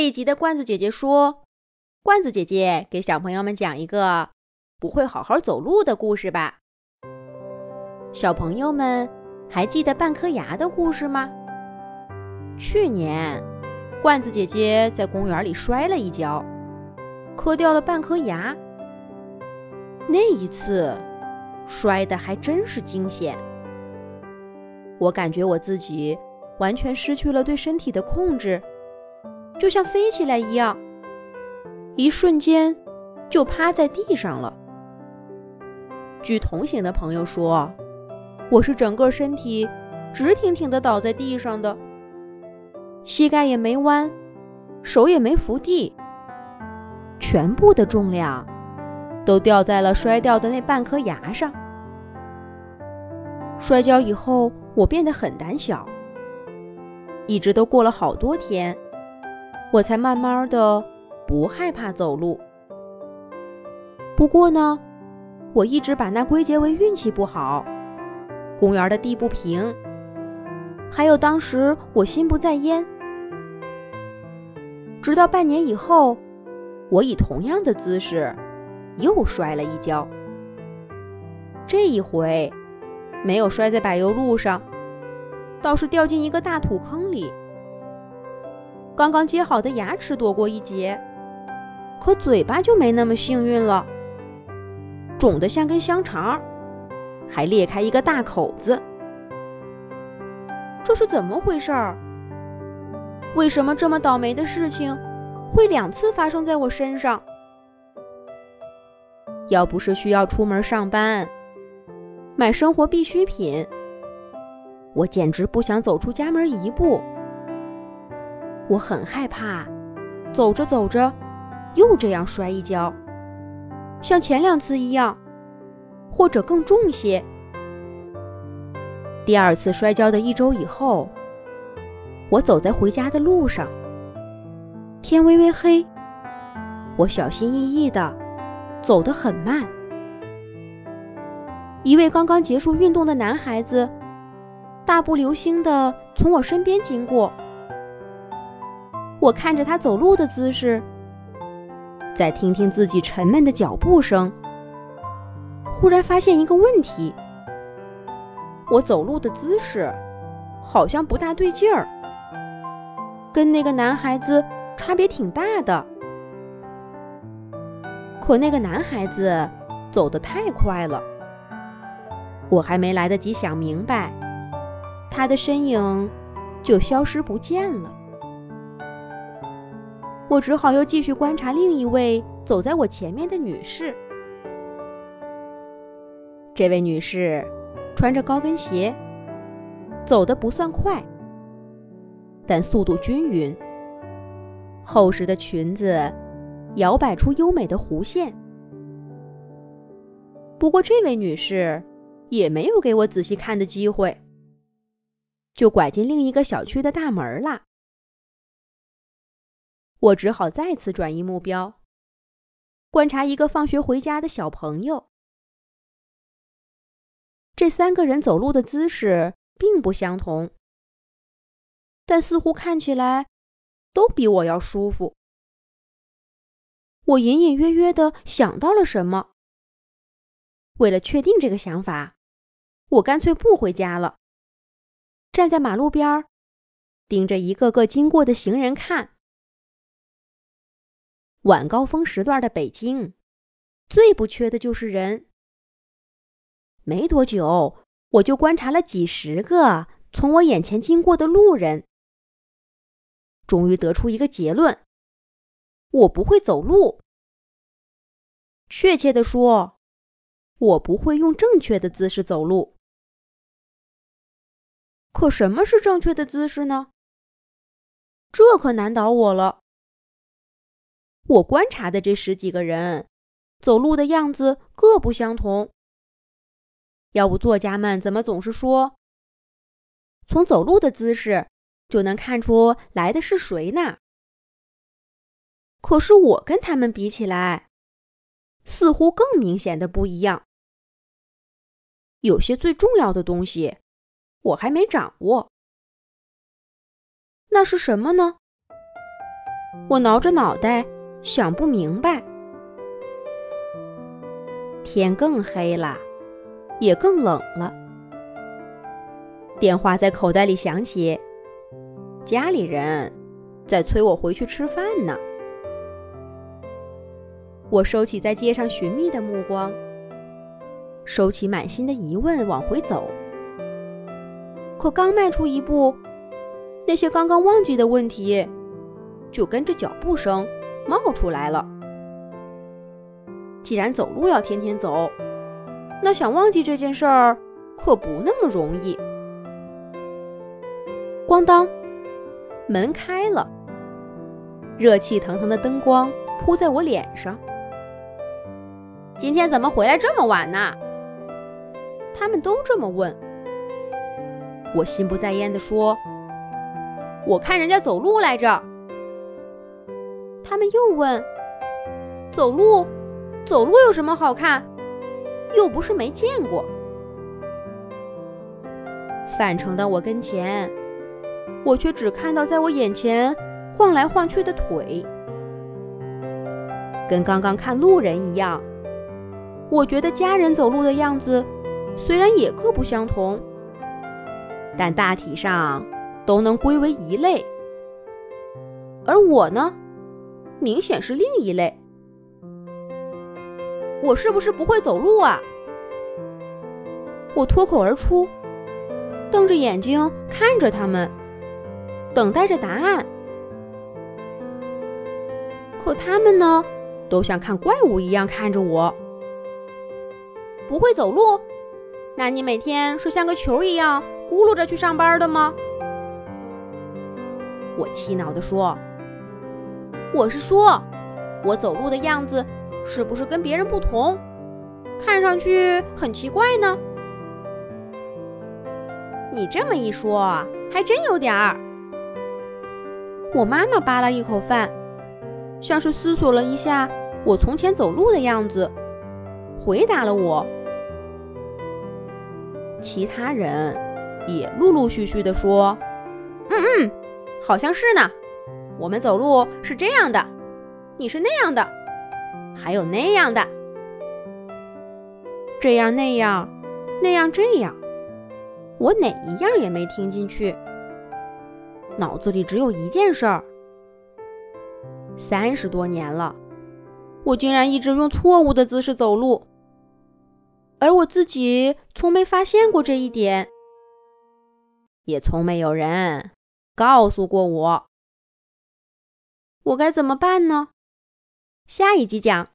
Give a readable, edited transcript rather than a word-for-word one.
这一集的罐子姐姐说，罐子姐姐给小朋友们讲一个不会好好走路的故事吧。小朋友们还记得半颗牙的故事吗？去年罐子姐姐在公园里摔了一跤，磕掉了半颗牙。那一次摔得还真是惊险，我感觉我自己完全失去了对身体的控制，就像飞起来一样，一瞬间就趴在地上了。据同行的朋友说，我是整个身体直挺挺地倒在地上的，膝盖也没弯，手也没扶地，全部的重量都掉在了摔掉的那半颗牙上。摔跤以后，我变得很胆小，一直都过了好多天，我才慢慢的不害怕走路。不过呢，我一直把那归结为运气不好，公园的地不平，还有当时我心不在焉。直到半年以后，我以同样的姿势又摔了一跤。这一回没有摔在柏油路上，倒是掉进一个大土坑里。刚刚接好的牙齿躲过一劫，可嘴巴就没那么幸运了，肿得像根香肠，还裂开一个大口子。这是怎么回事儿？为什么这么倒霉的事情会2次发生在我身上？要不是需要出门上班，买生活必需品，我简直不想走出家门一步。我很害怕，走着走着又这样摔一跤，像前2次一样，或者更重些。第2次摔跤的1周以后，我走在回家的路上，天微微黑，我小心翼翼地走得很慢。一位刚刚结束运动的男孩子大步流星地从我身边经过，我看着他走路的姿势，再听听自己沉闷的脚步声，忽然发现一个问题，我走路的姿势好像不大对劲儿，跟那个男孩子差别挺大的。可那个男孩子走得太快了，我还没来得及想明白，他的身影就消失不见了。我只好又继续观察另一位走在我前面的女士。这位女士穿着高跟鞋，走得不算快，但速度均匀，厚实的裙子摇摆出优美的弧线。不过这位女士也没有给我仔细看的机会，就拐进另一个小区的大门了。我只好再次转移目标，观察一个放学回家的小朋友。这3个人走路的姿势并不相同，但似乎看起来都比我要舒服。我隐隐约约地想到了什么。为了确定这个想法，我干脆不回家了，站在马路边，盯着一个个经过的行人看。晚高峰时段的北京，最不缺的就是人。没多久，我就观察了几10个从我眼前经过的路人，终于得出一个结论：我不会走路。确切地说，我不会用正确的姿势走路。可什么是正确的姿势呢？这可难倒我了。我观察的这10几个人，走路的样子各不相同。要不作家们怎么总是说，从走路的姿势就能看出来的是谁呢？可是我跟他们比起来，似乎更明显的不一样。有些最重要的东西，我还没掌握。那是什么呢？ 我挠着脑袋想不明白。天更黑了，也更冷了。电话在口袋里响起，家里人在催我回去吃饭呢。我收起在街上寻觅的目光，收起满心的疑问往回走。可刚迈出一步，那些刚刚忘记的问题就跟着脚步声冒出来了。既然走路要天天走，那想忘记这件事儿可不那么容易。咣当，门开了，热气腾腾的灯光扑在我脸上。今天怎么回来这么晚呢？他们都这么问。我心不在焉地说，我看人家走路来着。他们又问，走路有什么好看？又不是没见过。返程到我跟前，我却只看到在我眼前晃来晃去的腿。跟刚刚看路人一样，我觉得家人走路的样子虽然也各不相同，但大体上都能归为一类。而我呢，明显是另一类。我是不是不会走路啊？我脱口而出，瞪着眼睛看着他们，等待着答案。可他们呢，都像看怪物一样看着我。不会走路？那你每天是像个球一样咕噜着去上班的吗？我气恼地说，我是说，我走路的样子是不是跟别人不同，看上去很奇怪呢？你这么一说，还真有点儿。我妈妈扒了一口饭，像是思索了一下我从前走路的样子，回答了我。其他人也陆陆续续地说，好像是呢。我们走路是这样的，你是那样的，还有那样的，这样那样，那样这样，我哪一样也没听进去。脑子里只有一件事儿，30多年了，我竟然一直用错误的姿势走路，而我自己从没发现过这一点，也从没有人告诉过我。我该怎么办呢？下一集讲。